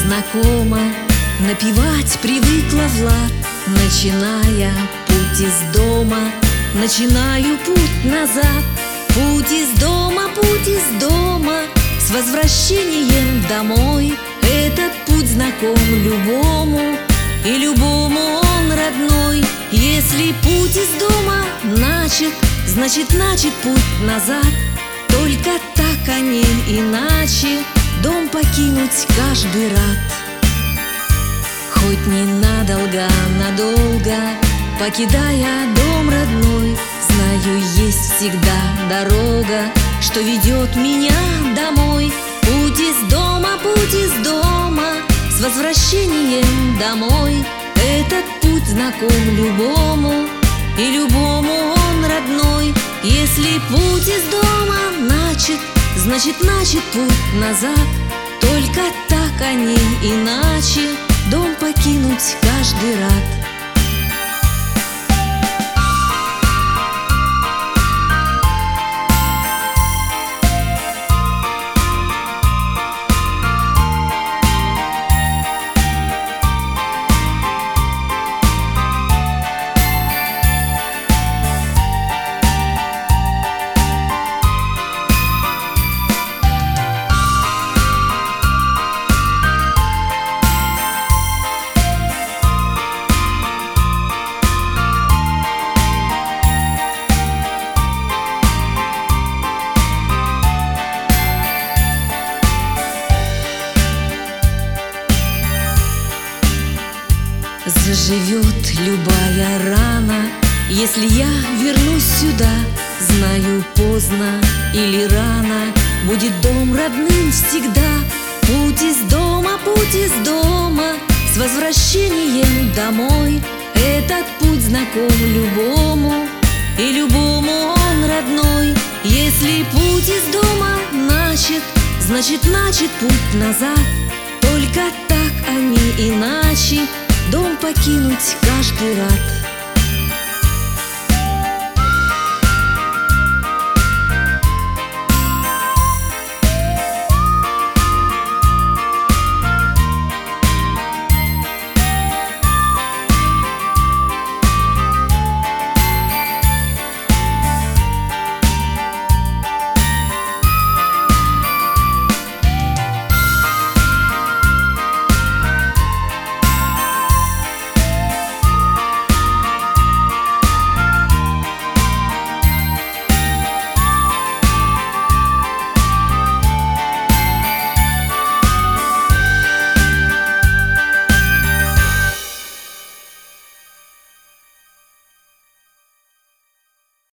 знакома, напевать привыкла Влад. Начиная путь из дома, начинаю путь назад. Путь из дома, с возвращением домой. Этот путь знаком любому, и любому он родной. Если путь из дома начат, значит путь назад. Только так, а не иначе, дом покинуть каждый рад. Хоть ненадолго, надолго, покидая дом родной, знаю, есть всегда дорога, что ведет меня домой. Путь из дома, с возвращением домой. Этот путь знаком любому, и любому он родной. Если путь из дома начат, значит путь назад. Только так, а не иначе, дом покинуть каждый рад. Заживет любая рана, если я вернусь сюда. Знаю, поздно или рано, будет дом родным всегда. Путь из дома, с возвращением домой. Этот путь знаком любому, и любому он родной. Если путь из дома начат, значит путь назад. Только так, а не иначе, дом покинуть каждый рад.